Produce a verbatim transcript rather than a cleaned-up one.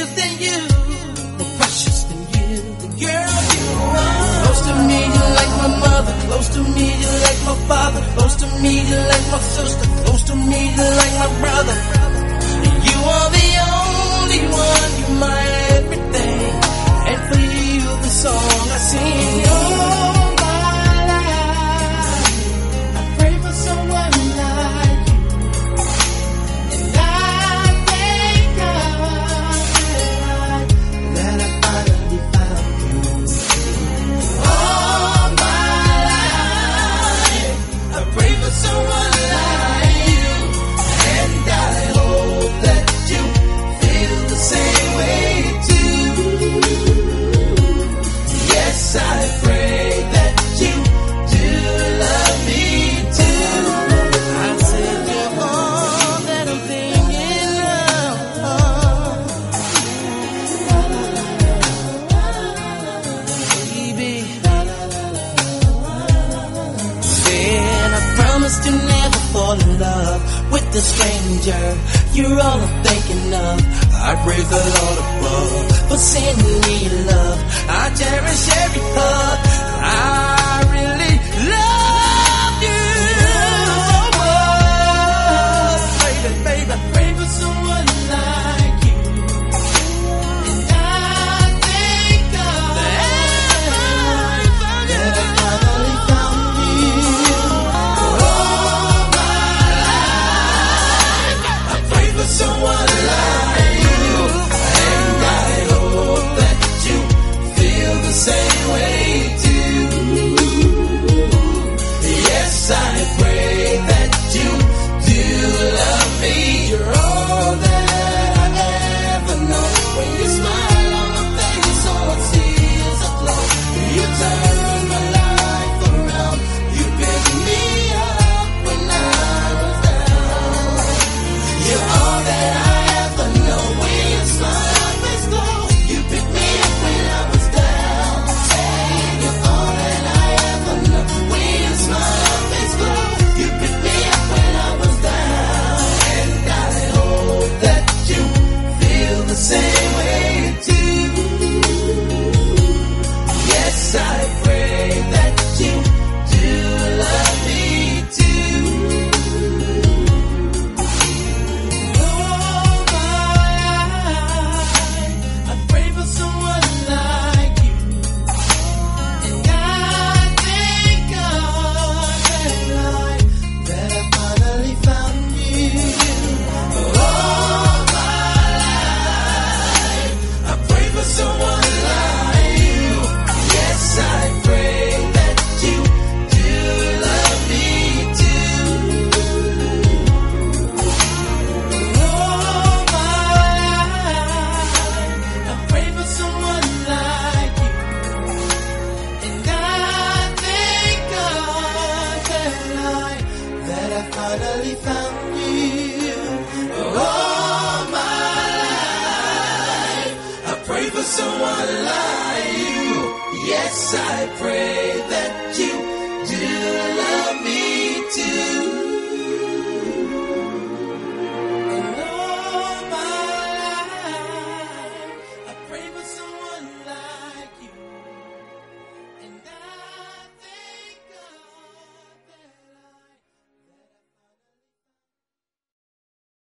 precious than you, more precious than you. Girl, you are close to me, you're like my mother. Close to me, you're like my father. Close to me, you're like my sister. Close to me, you're like my brother. You are the only one, you're my everything. And for you, the song I sing. All my life, I pray for someone like you. And I thank God that I finally found you. All my life, I pray for someone like you. And I hope that you feel the same way too. Yes, I pray that you do love me too. I said you're all that I'm thinking of, baby. Said I promised to never fall in love with a stranger. You're all I'm thinking of. I praise the Lord above for sending me love. I cherish every hug. I really love you so much. Baby, baby, I pray for someone like you. And I thank God that I finally found you. All my life, I pray for someone like you. And I hope that you feel the same way too. Yes, I pray that you do love me. You're all that I ever know. When you smile on my face, all I see is a glow. You turn my life around. You pick me up when I was down. You're all that I ever know. When you smile on my face, glow. You pick me up when I was down. Hey, you're all that I ever know. When you smile on my face, glow. You pick me up when I was down. And I hope that you feel the same way too. Yes, I pray that you do love me too. All my life, I pray for someone like you. And I thank God that I, that I finally found you. All my life, I pray for someone like you. Yes, I pray that you do love me too. All my life, I pray for someone like you. And I thank God that I, that I finally found you. All my life, I pray for someone like you. Yes, I